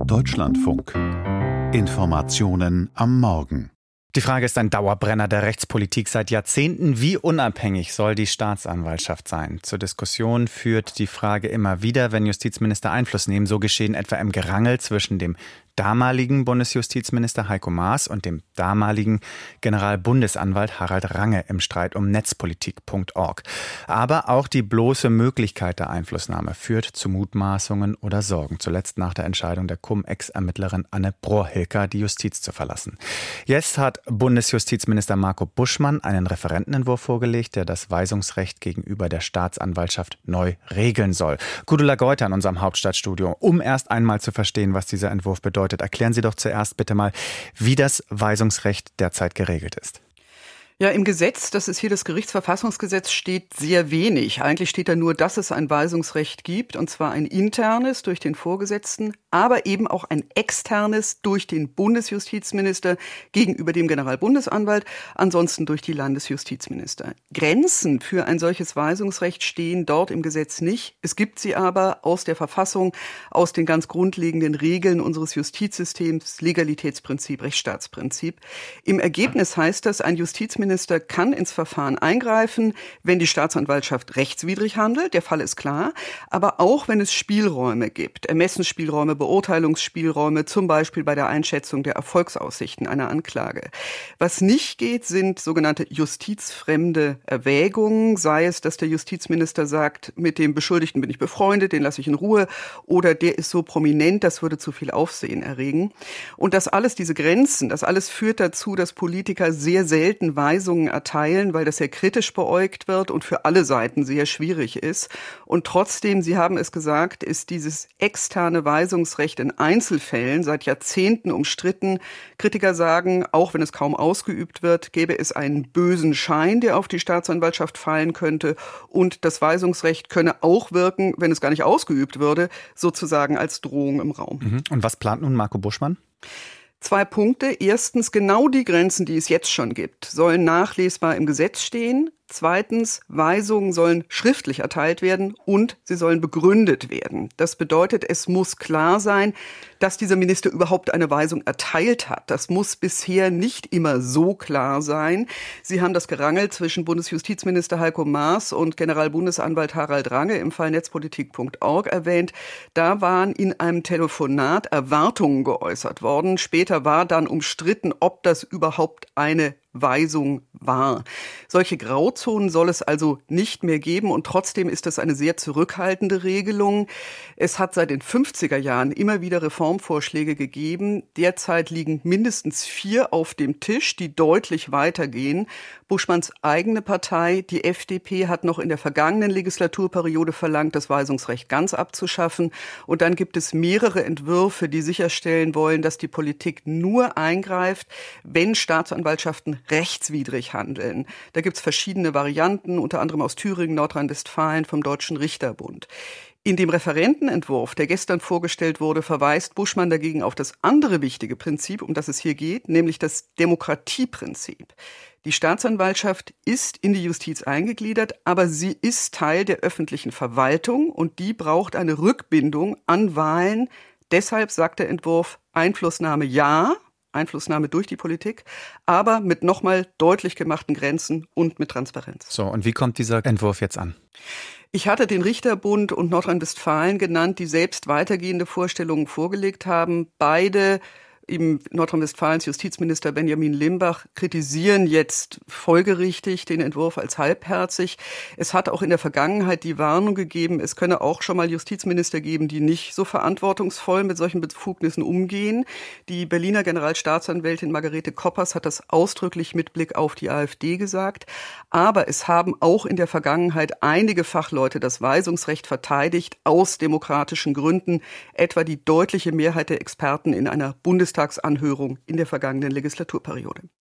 Deutschlandfunk. Informationen am Morgen. Die Frage ist ein Dauerbrenner der Rechtspolitik seit Jahrzehnten. Wie unabhängig soll die Staatsanwaltschaft sein? Zur Diskussion führt die Frage immer wieder, wenn Justizminister Einfluss nehmen. So geschehen etwa im Gerangel zwischen dem damaligen Bundesjustizminister Heiko Maas und dem damaligen Generalbundesanwalt Harald Range im Streit um Netzpolitik.org. Aber auch die bloße Möglichkeit der Einflussnahme führt zu Mutmaßungen oder Sorgen. Zuletzt nach der Entscheidung der Cum-Ex-Ermittlerin Anne Brohr-Hilker, die Justiz zu verlassen. Jetzt hat Bundesjustizminister Marco Buschmann einen Referentenentwurf vorgelegt, der das Weisungsrecht gegenüber der Staatsanwaltschaft neu regeln soll. Gudula Geuter in unserem Hauptstadtstudio. Um erst einmal zu verstehen, was dieser Entwurf bedeutet, erklären Sie doch zuerst bitte mal, wie das Weisungsrecht derzeit geregelt ist. Ja, im Gesetz, das ist hier das Gerichtsverfassungsgesetz, steht sehr wenig. Eigentlich steht da nur, dass es ein Weisungsrecht gibt, und zwar ein internes durch den Vorgesetzten, aber eben auch ein externes durch den Bundesjustizminister gegenüber dem Generalbundesanwalt, ansonsten durch die Landesjustizminister. Grenzen für ein solches Weisungsrecht stehen dort im Gesetz nicht. Es gibt sie aber aus der Verfassung, aus den ganz grundlegenden Regeln unseres Justizsystems, Legalitätsprinzip, Rechtsstaatsprinzip. Im Ergebnis heißt das, ein Justizminister kann ins Verfahren eingreifen, wenn die Staatsanwaltschaft rechtswidrig handelt, der Fall ist klar, aber auch wenn es Spielräume gibt, Ermessensspielräume, Beurteilungsspielräume, zum Beispiel bei der Einschätzung der Erfolgsaussichten einer Anklage. Was nicht geht, sind sogenannte justizfremde Erwägungen, sei es, dass der Justizminister sagt, mit dem Beschuldigten bin ich befreundet, den lasse ich in Ruhe, oder der ist so prominent, das würde zu viel Aufsehen erregen. Und das alles, diese Grenzen, das alles führt dazu, dass Politiker sehr selten Weisungen erteilen, weil das sehr kritisch beäugt wird und für alle Seiten sehr schwierig ist. Und trotzdem, Sie haben es gesagt, ist dieses externe Weisungsrecht in Einzelfällen seit Jahrzehnten umstritten. Kritiker sagen, auch wenn es kaum ausgeübt wird, gäbe es einen bösen Schein, der auf die Staatsanwaltschaft fallen könnte. Und das Weisungsrecht könne auch wirken, wenn es gar nicht ausgeübt würde, sozusagen als Drohung im Raum. Und was plant nun Marco Buschmann? 2 Punkte. Erstens, genau die Grenzen, die es jetzt schon gibt, sollen nachlesbar im Gesetz stehen. Zweitens, Weisungen sollen schriftlich erteilt werden und sie sollen begründet werden. Das bedeutet, es muss klar sein, dass dieser Minister überhaupt eine Weisung erteilt hat. Das muss bisher nicht immer so klar sein. Sie haben das Gerangel zwischen Bundesjustizminister Heiko Maas und Generalbundesanwalt Harald Range im Fall Netzpolitik.org erwähnt. Da waren in einem Telefonat Erwartungen geäußert worden. Später war dann umstritten, ob das überhaupt eine Weisung war. Solche Grauzonen soll es also nicht mehr geben und trotzdem ist das eine sehr zurückhaltende Regelung. Es hat seit den 50er Jahren immer wieder Reformvorschläge gegeben. Derzeit liegen mindestens 4 auf dem Tisch, die deutlich weitergehen. Buschmanns eigene Partei, die FDP, hat noch in der vergangenen Legislaturperiode verlangt, das Weisungsrecht ganz abzuschaffen. Und dann gibt es mehrere Entwürfe, die sicherstellen wollen, dass die Politik nur eingreift, wenn Staatsanwaltschaften rechtswidrig handeln. Da gibt es verschiedene Varianten, unter anderem aus Thüringen, Nordrhein-Westfalen, vom Deutschen Richterbund. In dem Referentenentwurf, der gestern vorgestellt wurde, verweist Buschmann dagegen auf das andere wichtige Prinzip, um das es hier geht, nämlich das Demokratieprinzip. Die Staatsanwaltschaft ist in die Justiz eingegliedert, aber sie ist Teil der öffentlichen Verwaltung und die braucht eine Rückbindung an Wahlen. Deshalb sagt der Entwurf Einflussnahme ja, Einflussnahme durch die Politik, aber mit nochmal deutlich gemachten Grenzen und mit Transparenz. So, und wie kommt dieser Entwurf jetzt an? Ich hatte den Richterbund und Nordrhein-Westfalen genannt, die selbst weitergehende Vorstellungen vorgelegt haben. Beide Im Nordrhein-Westfalens Justizminister Benjamin Limbach kritisieren jetzt folgerichtig den Entwurf als halbherzig. Es hat auch in der Vergangenheit die Warnung gegeben, es könne auch schon mal Justizminister geben, die nicht so verantwortungsvoll mit solchen Befugnissen umgehen. Die Berliner Generalstaatsanwältin Margarete Koppers hat das ausdrücklich mit Blick auf die AfD gesagt. Aber es haben auch in der Vergangenheit einige Fachleute das Weisungsrecht verteidigt, aus demokratischen Gründen, etwa die deutliche Mehrheit der Experten in einer Bundestagsanhörung in der vergangenen Legislaturperiode.